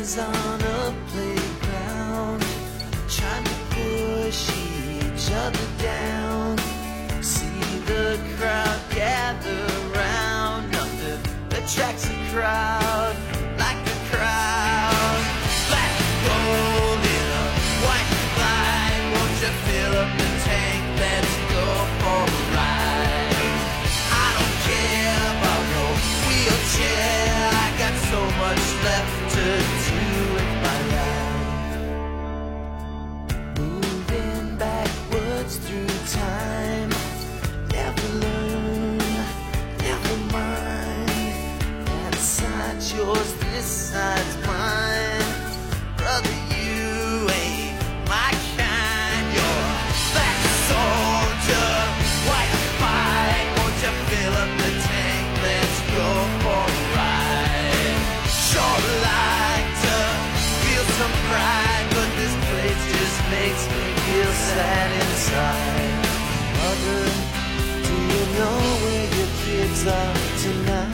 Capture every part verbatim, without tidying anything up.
kids on a playground, trying to push each other down. See the crowd gather round, nothing attracts a crowd like a crowd. Black gold in a white line, won't you fill up the tank? Let's go for a ride. I don't care about no wheelchair, I got so much left to do with my life. Moving backwards through time, never learn, never mind. That side's yours, this side's mine. Brother, you ain't my kind. You're a black soldier, white fight. Won't you fill up the tank? Let's go for a ride. Sure like to feel some pride, but this place just makes me feel sad inside. Mother, do you know where your kids are tonight?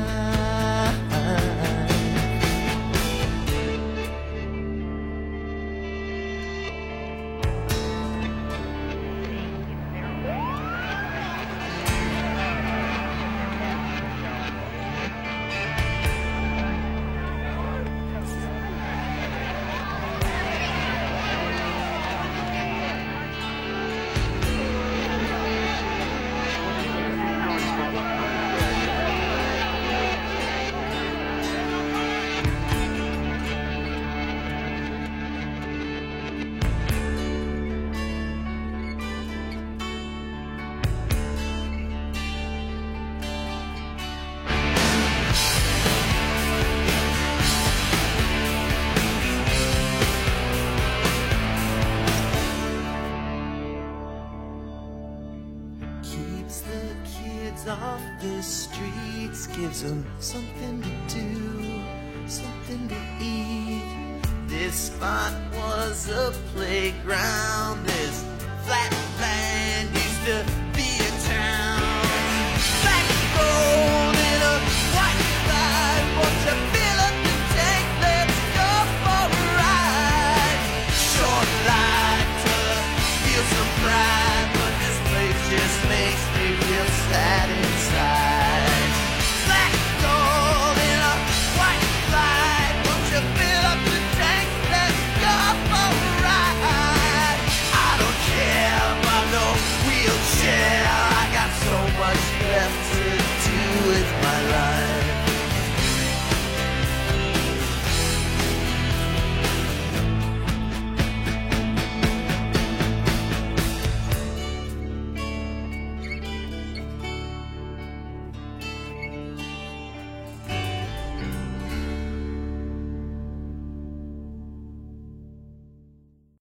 Keeps the kids off the streets, gives them something to do, something to eat. This spot was a playground, this flat land used to be a town. Black gold in a white light, won't you fill up the tank? Let's go for a ride. Short like to feel some pride, but this place just makes me feel sad inside.